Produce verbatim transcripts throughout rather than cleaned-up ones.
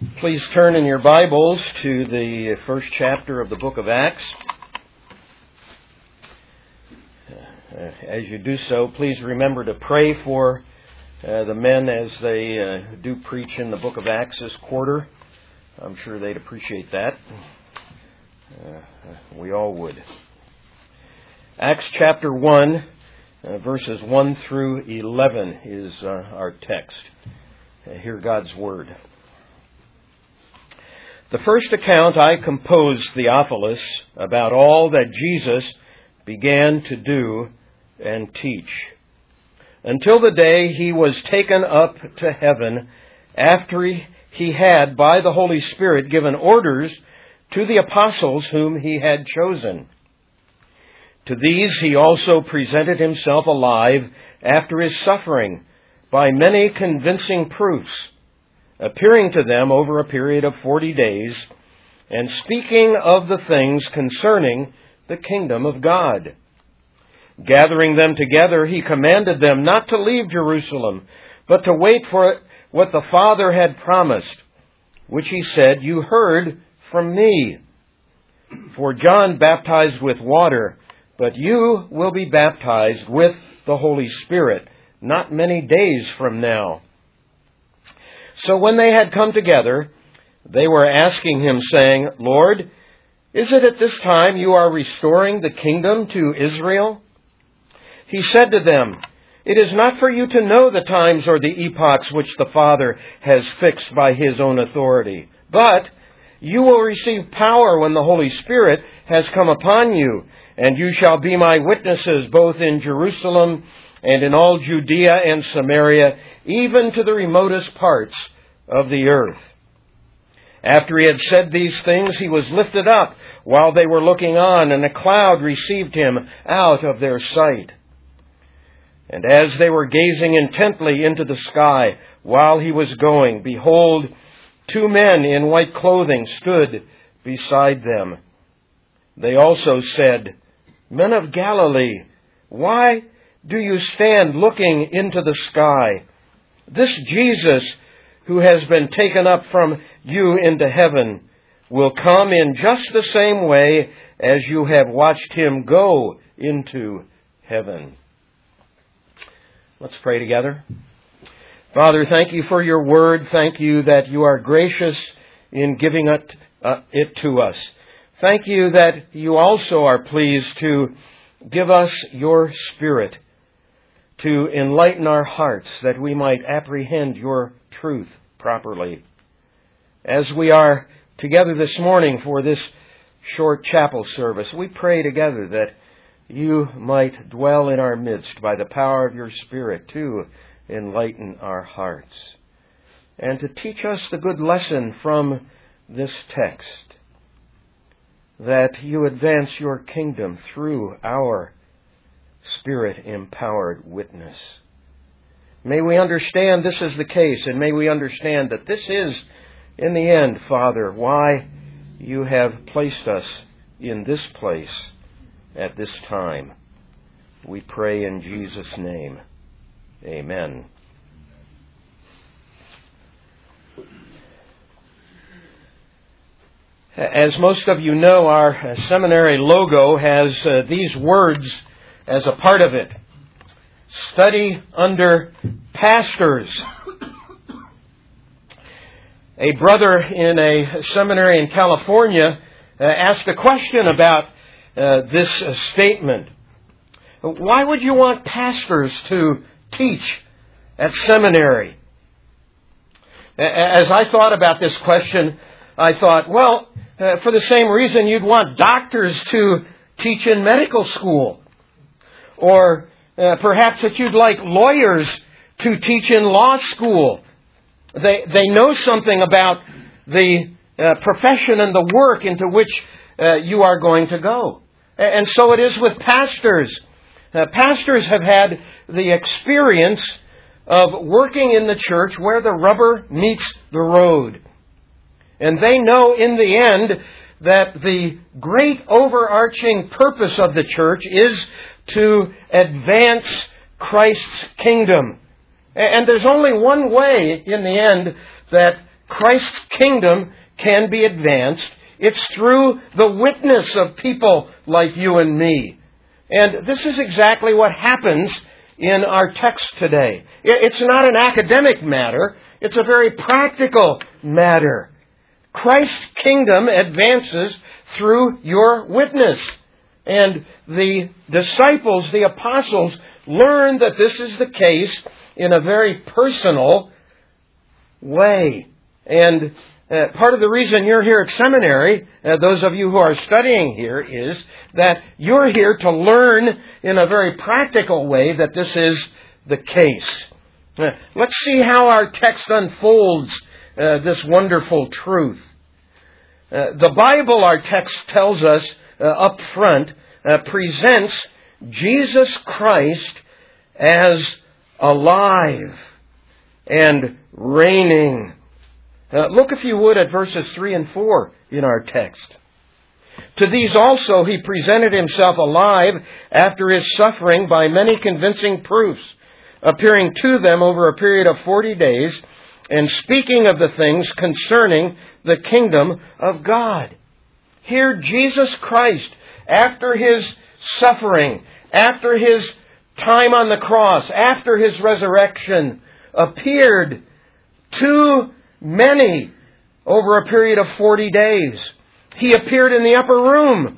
Please turn in your Bibles to the first chapter of the book of Acts. As you do so, please remember to pray for uh, the men as they uh, do preach in the book of Acts this quarter. I'm sure they'd appreciate that. Uh, we all would. Acts chapter one, uh, verses one through eleven is uh, our text. Uh, hear God's word. The first account I composed, Theophilus, about all that Jesus began to do and teach, until the day he was taken up to heaven, after he, he had, by the Holy Spirit, given orders to the apostles whom he had chosen. To these he also presented himself alive after his suffering, by many convincing proofs, appearing to them over a period of forty days, and speaking of the things concerning the kingdom of God. Gathering them together, he commanded them not to leave Jerusalem, but to wait for what the Father had promised, which he said, "You heard from me. For John baptized with water, but you will be baptized with the Holy Spirit not many days from now." So when they had come together, they were asking him, saying, "Lord, is it at this time you are restoring the kingdom to Israel?" He said to them, "It is not for you to know the times or the epochs which the Father has fixed by his own authority. But you will receive power when the Holy Spirit has come upon you, and you shall be my witnesses both in Jerusalem and in all Judea and Samaria, even to the remotest parts of the earth." After he had said these things, he was lifted up while they were looking on, and a cloud received him out of their sight. And as they were gazing intently into the sky while he was going, behold, two men in white clothing stood beside them. They also said, "Men of Galilee, why do you stand looking into the sky? This Jesus, who has been taken up from you into heaven, will come in just the same way as you have watched him go into heaven." Let's pray together. Father, thank you for your word. Thank you that you are gracious in giving it, uh, it to us. Thank you that you also are pleased to give us your Spirit to enlighten our hearts that we might apprehend your truth properly. As we are together this morning for this short chapel service, we pray together that you might dwell in our midst by the power of your Spirit to enlighten our hearts and to teach us the good lesson from this text, that you advance your kingdom through our Spirit-empowered witness. May we understand this is the case, and may we understand that this is, in the end, Father, why you have placed us in this place at this time. We pray in Jesus' name. Amen. As most of you know, our seminary logo has uh, these words as a part of it: study under pastors. A brother in a seminary in California uh, asked a question about uh, this uh, statement. Why would you want pastors to teach at seminary? As I thought about this question, I thought, well, uh, for the same reason you'd want doctors to teach in medical school. Or uh, perhaps that you'd like lawyers to teach in law school. They they know something about the uh, profession and the work into which uh, you are going to go. And so it is with pastors. Uh, pastors have had the experience of working in the church where the rubber meets the road. And they know in the end that the great overarching purpose of the church is to advance Christ's kingdom. And there's only one way in the end that Christ's kingdom can be advanced, it's through the witness of people like you and me. And this is exactly what happens in our text today. It's not an academic matter. It's a very practical matter. Christ's kingdom advances through your witness. And the disciples, the apostles, learn that this is the case in a very personal way. And uh, part of the reason you're here at seminary, uh, those of you who are studying here, is that you're here to learn in a very practical way that this is the case. Uh, let's see how our text unfolds uh, this wonderful truth. Uh, the Bible, our text tells us uh, up front, uh, presents Jesus Christ as alive and reigning. Uh, look, if you would, at verses three and four in our text. To these also he presented himself alive after his suffering by many convincing proofs, appearing to them over a period of forty days, and speaking of the things concerning the kingdom of God. Here Jesus Christ, after his suffering, after his time on the cross, after his resurrection, appeared to many over a period of forty days. He appeared in the upper room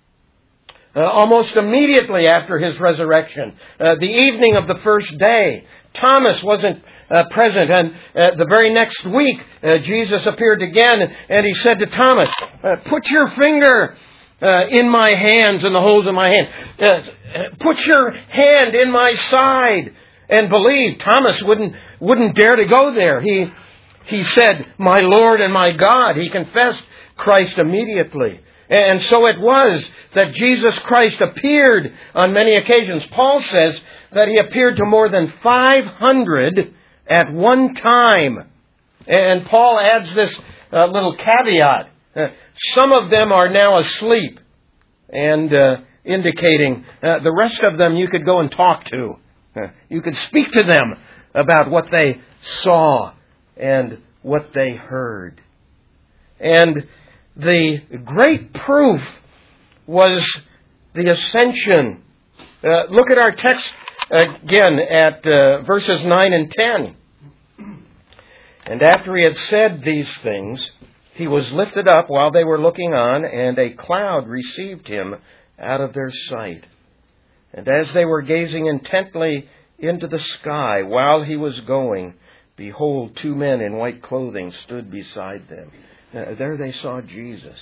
uh, almost immediately after his resurrection, uh, the evening of the first day. Thomas wasn't uh, present, and uh, the very next week uh, Jesus appeared again, and he said to Thomas, uh, put your finger uh, in my hands and the holes in my hand. Uh, put your hand in my side and believe. Thomas wouldn't wouldn't dare to go there. He He said, my Lord and my God. He confessed Christ immediately. And so it was that Jesus Christ appeared on many occasions. Paul says that he appeared to more than five hundred at one time. And Paul adds this uh, little caveat. Uh, some of them are now asleep, and uh, indicating uh, the rest of them you could go and talk to. Uh, you could speak to them about what they saw and what they heard. And the great proof was the ascension. Uh, look at our text again at uh, verses nine and ten. And after he had said these things, he was lifted up while they were looking on, and a cloud received him out of their sight. And as they were gazing intently into the sky while he was going, behold, two men in white clothing stood beside them. Now, there they saw Jesus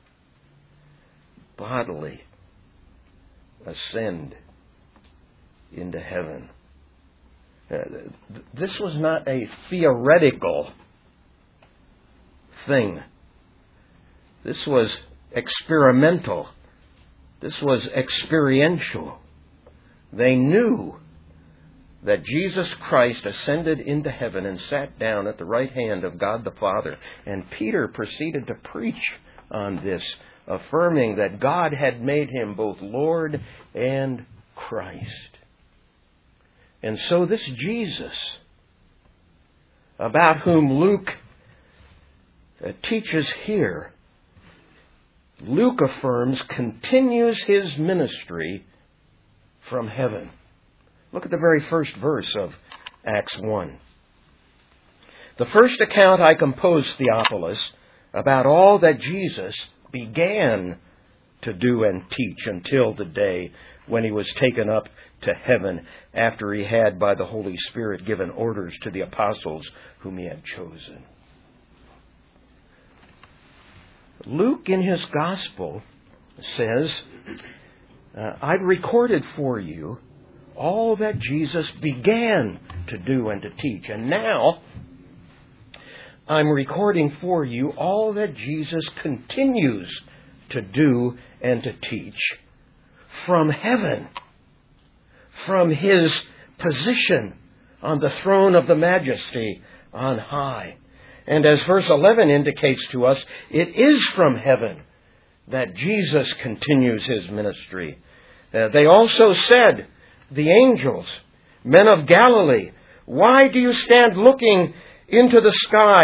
bodily ascend into heaven. Uh, this was not a theoretical thing. This was experimental. This was experiential. They knew that Jesus Christ ascended into heaven and sat down at the right hand of God the Father. And Peter proceeded to preach on this, affirming that God had made him both Lord and Christ. And so this Jesus, about whom Luke teaches here, Luke affirms continues his ministry from heaven. Look at the very first verse of Acts one. The first account I composed, Theophilus, about all that Jesus began to do and teach until the day when he was taken up to heaven after he had, by the Holy Spirit, given orders to the apostles whom he had chosen. Luke, in his gospel, says, uh, I've recorded for you all that Jesus began to do and to teach. And now, I'm recording for you all that Jesus continues to do and to teach from heaven, from his position on the throne of the majesty on high. And as verse eleven indicates to us, it is from heaven that Jesus continues his ministry. Uh, they also said, the angels, men of Galilee, why do you stand looking into the sky?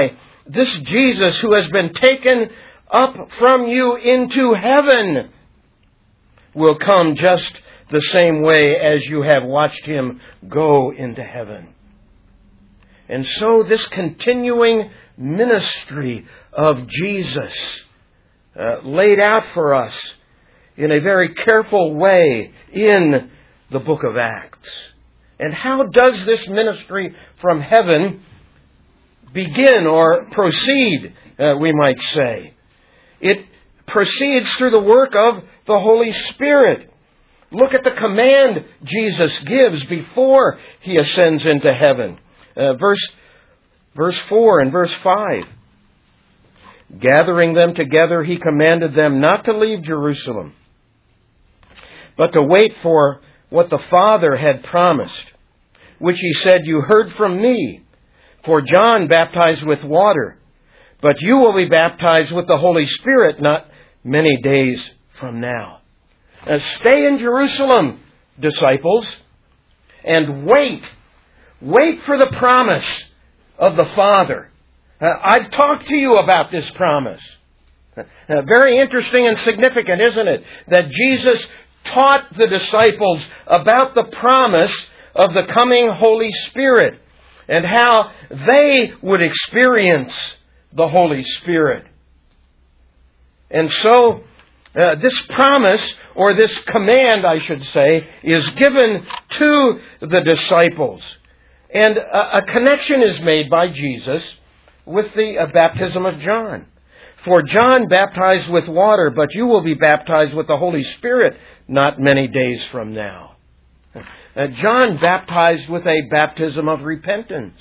this Jesus who has been taken up from you into heaven will come just the same way as you have watched him go into heaven. And so this continuing ministry of Jesus uh, laid out for us in a very careful way in the book of Acts. And how does this ministry from heaven begin or proceed, uh, we might say? It proceeds through the work of the Holy Spirit. Look at the command Jesus gives before he ascends into heaven. Uh, verse, verse four and verse five. Gathering them together, he commanded them not to leave Jerusalem, but to wait for what the Father had promised, which he said, you heard from me. For John baptized with water, but you will be baptized with the Holy Spirit not many days from now. Now, stay in Jerusalem, disciples, and wait. Wait for the promise of the Father. Uh, I've talked to you about this promise. Uh, very interesting and significant, isn't it? That Jesus taught the disciples about the promise of the coming Holy Spirit and how they would experience the Holy Spirit. And so, uh, this promise, or this command, I should say, is given to the disciples. And a, a connection is made by Jesus with the uh, baptism of John. For John baptized with water, but you will be baptized with the Holy Spirit not many days from now. Uh, John baptized with a baptism of repentance.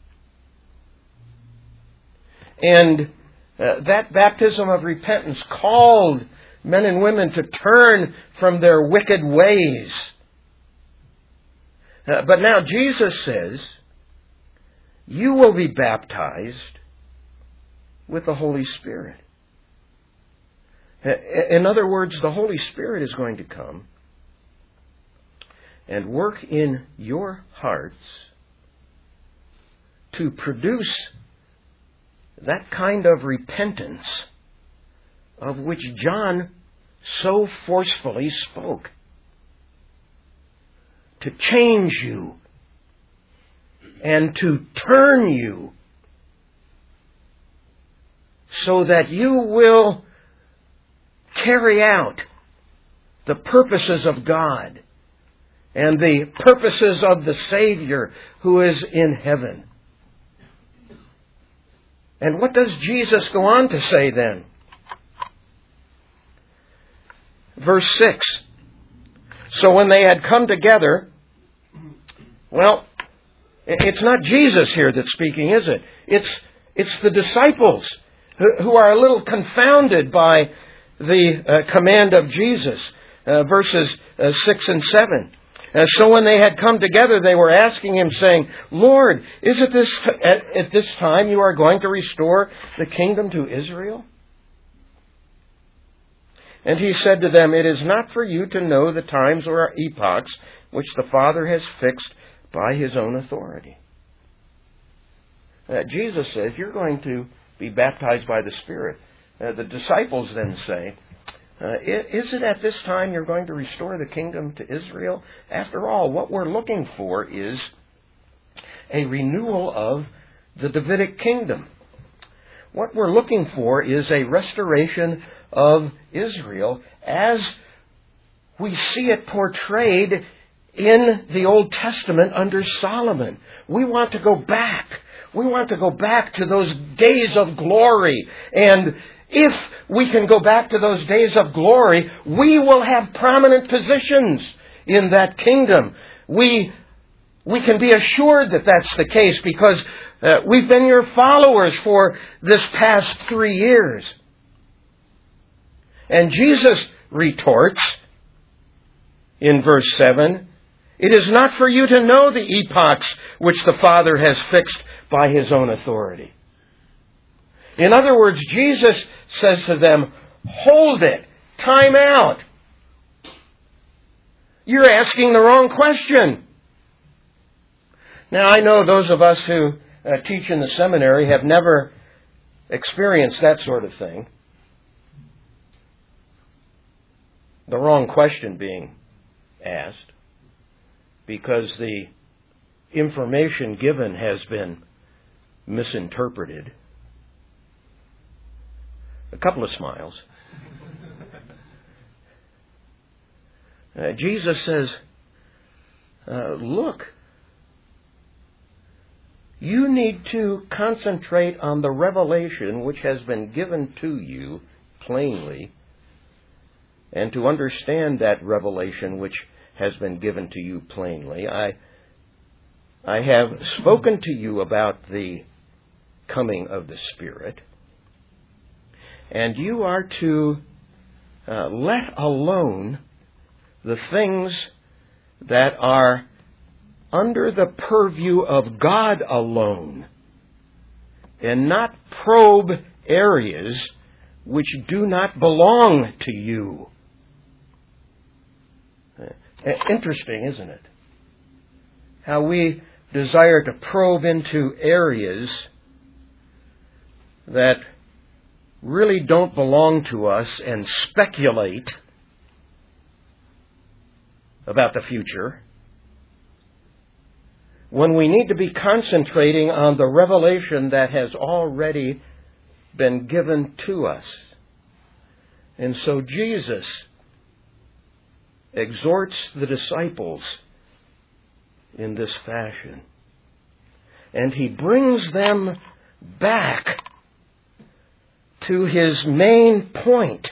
And uh, that baptism of repentance called men and women to turn from their wicked ways. Uh, but now Jesus says, you will be baptized with the Holy Spirit. Uh, in other words, the Holy Spirit is going to come and work in your hearts to produce that kind of repentance of which John so forcefully spoke. To change you and to turn you so that you will carry out the purposes of God and the purposes of the Savior who is in heaven. And what does Jesus go on to say then? Verse six. So when they had come together, well, it's not Jesus here that's speaking, is it? It's, it's the disciples who, who are a little confounded by the uh, command of Jesus. Uh, verses uh, six and seven. Uh, so when they had come together, they were asking him, saying, Lord, is it this t- at, at this time you are going to restore the kingdom to Israel? And he said to them, it is not for you to know the times or epochs which the Father has fixed by his own authority. Uh, Jesus says, you're going to be baptized by the Spirit. Uh, the disciples then say, Uh, is it at this time you're going to restore the kingdom to Israel? After all, what we're looking for is a renewal of the Davidic kingdom. What we're looking for is a restoration of Israel as we see it portrayed in the Old Testament under Solomon. We want to go back. We want to go back to those days of glory. And if we can go back to those days of glory, we will have prominent positions in that kingdom. We, we can be assured that that's the case because uh, we've been your followers for this past three years. And Jesus retorts in verse seven, it is not for you to know the epochs which the Father has fixed by his own authority. In other words, Jesus says to them, hold it, time out. You're asking the wrong question. Now, I know those of us who uh, teach in the seminary have never experienced that sort of thing. The wrong question being asked, because the information given has been misinterpreted. A couple of smiles. Uh, Jesus says, uh, look, you need to concentrate on the revelation which has been given to you plainly, and to understand that revelation which has been given to you plainly. I, I have spoken to you about the coming of the Spirit, and you are to uh, let alone the things that are under the purview of God alone, and not probe areas which do not belong to you. Interesting, isn't it? How we desire to probe into areas that really don't belong to us and speculate about the future, when we need to be concentrating on the revelation that has already been given to us. And so Jesus exhorts the disciples in this fashion. And he brings them back to his main point,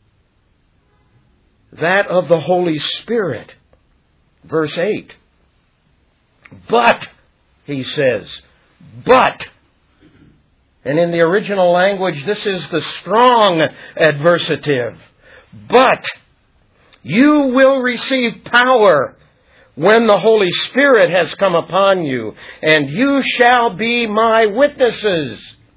that of the Holy Spirit. Verse eight. But, he says, but. And in the original language, this is the strong adversative. But you will receive power when the Holy Spirit has come upon you, and you shall be my witnesses.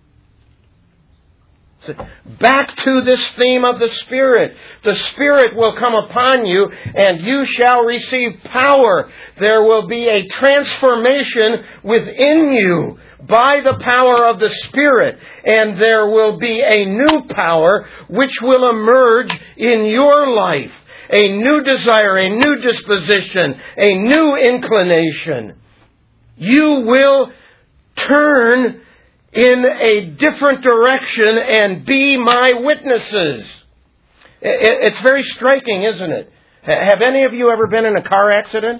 Back to this theme of the Spirit. The Spirit will come upon you, and you shall receive power. There will be a transformation within you by the power of the Spirit, and there will be a new power which will emerge in your life. A new desire, a new disposition, a new inclination. You will turn in a different direction and be my witnesses. It's very striking, isn't it? Have any of you ever been in a car accident?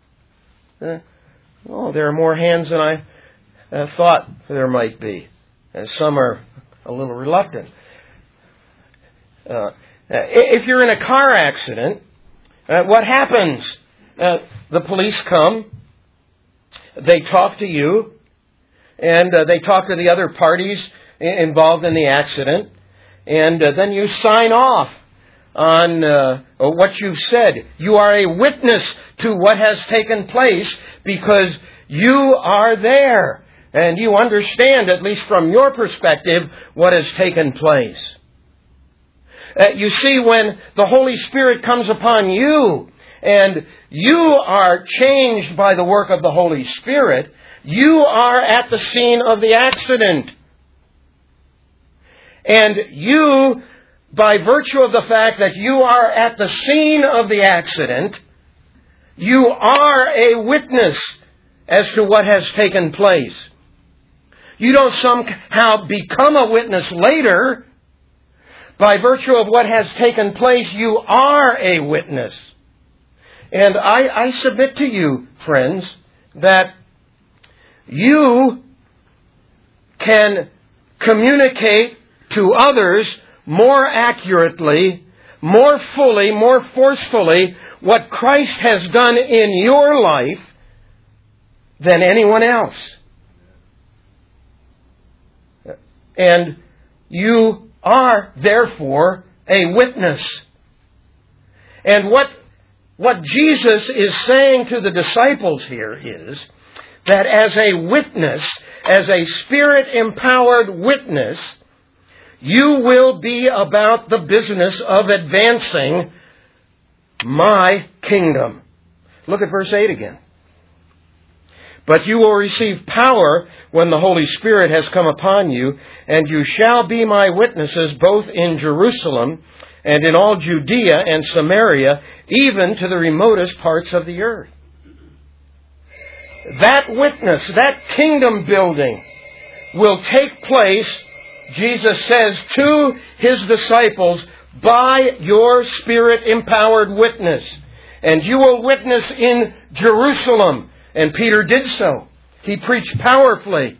Oh, there are more hands than I thought there might be. And some are a little reluctant. Uh, if you're in a car accident, uh, what happens? Uh, the police come, they talk to you, and uh, they talk to the other parties involved in the accident, and uh, then you sign off on uh, what you've said. You are a witness to what has taken place because you are there, and you understand, at least from your perspective, what has taken place. Uh, you see, when the Holy Spirit comes upon you, and you are changed by the work of the Holy Spirit, you are at the scene of the accident. And you, by virtue of the fact that you are at the scene of the accident, you are a witness as to what has taken place. You don't somehow become a witness later. By virtue of what has taken place, you are a witness. And I, I submit to you, friends, that you can communicate to others more accurately, more fully, more forcefully what Christ has done in your life than anyone else. And you are, therefore, a witness. And what, what Jesus is saying to the disciples here is that as a witness, as a Spirit-empowered witness, you will be about the business of advancing my kingdom. Look at verse eight again. But you will receive power when the Holy Spirit has come upon you, and you shall be my witnesses both in Jerusalem and in all Judea and Samaria, even to the remotest parts of the earth. That witness, that kingdom building will take place, Jesus says to His disciples, by your Spirit-empowered witness. And you will witness in Jerusalem. And Peter did so. He preached powerfully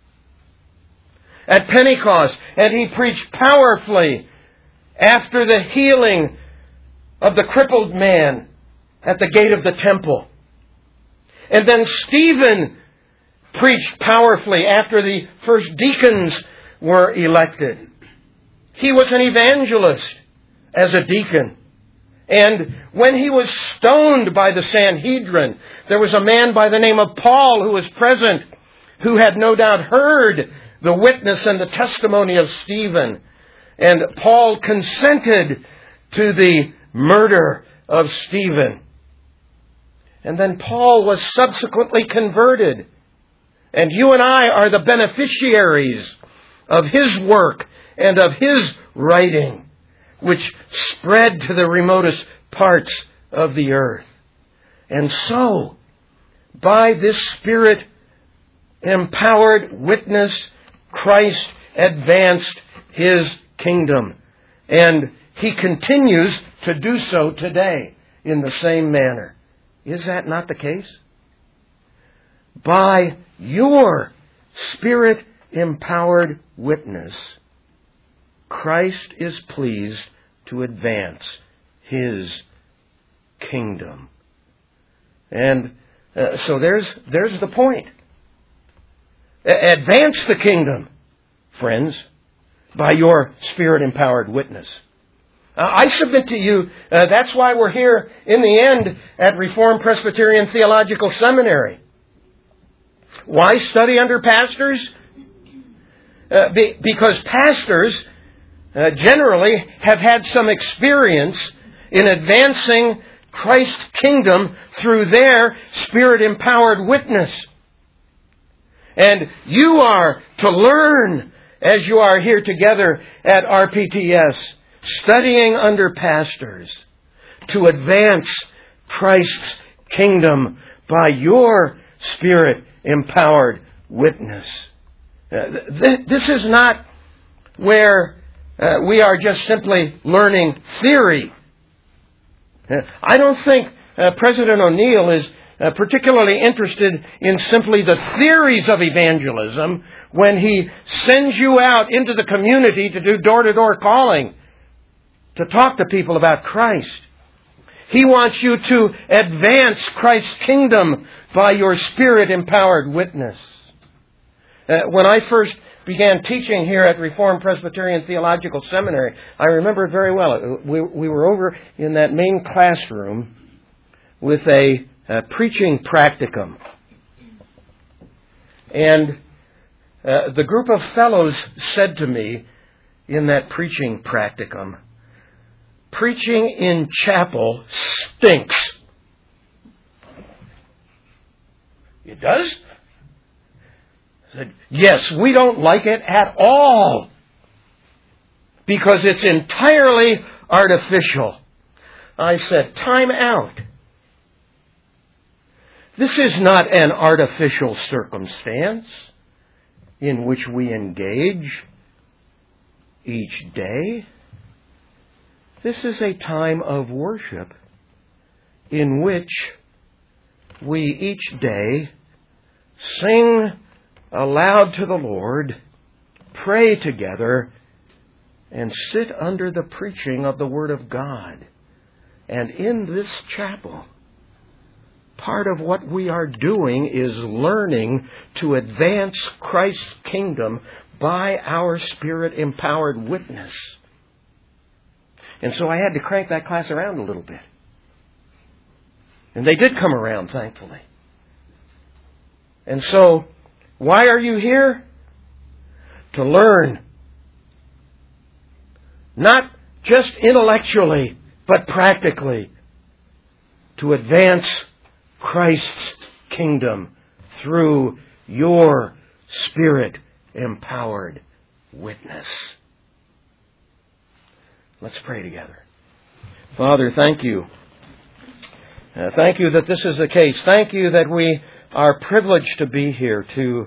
at Pentecost. And he preached powerfully after the healing of the crippled man at the gate of the temple. And then Stephen preached powerfully after the first deacons were elected. He was an evangelist as a deacon. And when he was stoned by the Sanhedrin, there was a man by the name of Paul who was present, who had no doubt heard the witness and the testimony of Stephen. And Paul consented to the murder of Stephen. And then Paul was subsequently converted. And you and I are the beneficiaries of his work and of his writing, which spread to the remotest parts of the earth. And so, by this Spirit-empowered witness, Christ advanced His kingdom. And He continues to do so today in the same manner. Is that not the case? By your Spirit-empowered witness, Christ is pleased to advance His kingdom. And uh, so there's there's the point. A- advance the kingdom, friends, by your Spirit-empowered witness. Uh, I submit to you, uh, that's why we're here in the end at Reformed Presbyterian Theological Seminary. Why study under pastors? Uh, be, because pastors Uh, generally have had some experience in advancing Christ's kingdom through their Spirit-empowered witness. And you are to learn as you are here together at R P T S, studying under pastors, to advance Christ's kingdom by your Spirit-empowered witness. Uh, th- this is not where Uh, we are just simply learning theory. Uh, I don't think uh, President O'Neill is uh, particularly interested in simply the theories of evangelism when he sends you out into the community to do door-to-door calling, to talk to people about Christ. He wants you to advance Christ's kingdom by your Spirit-empowered witness. Uh, when I first began teaching here at Reformed Presbyterian Theological Seminary, I remember it very well. We, we were over in that main classroom with a, a preaching practicum. And uh, the group of fellows said to me in that preaching practicum, "Preaching in chapel stinks." It does? Said, "Yes, we don't like it at all because it's entirely artificial." I said, "Time out. This is not an artificial circumstance in which we engage each day. This is a time of worship in which we each day sing aloud to the Lord, pray together, and sit under the preaching of the Word of God. And in this chapel, part of what we are doing is learning to advance Christ's kingdom by our Spirit-empowered witness." And so I had to crank that class around a little bit. And they did come around, thankfully. And so, why are you here? To learn. Not just intellectually, but practically. To advance Christ's kingdom through your Spirit-empowered witness. Let's pray together. Father, thank you. Uh, thank you that this is the case. Thank you that we are privileged to be here, to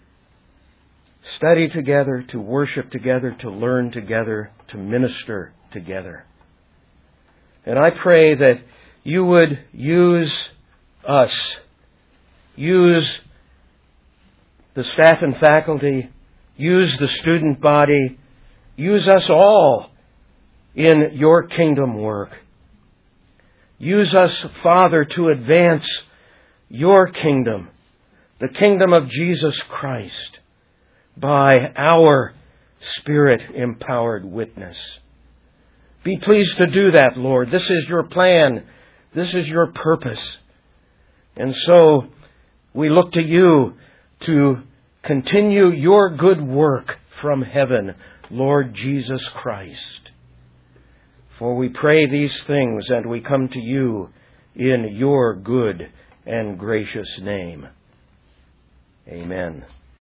study together, to worship together, to learn together, to minister together. And I pray that you would use us, use the staff and faculty, use the student body, use us all in your kingdom work. Use us, Father, to advance your kingdom, the kingdom of Jesus Christ, by our Spirit-empowered witness. Be pleased to do that, Lord. This is your plan. This is your purpose. And so we look to you to continue your good work from heaven, Lord Jesus Christ. For we pray these things and we come to you in your good and gracious name. Amen.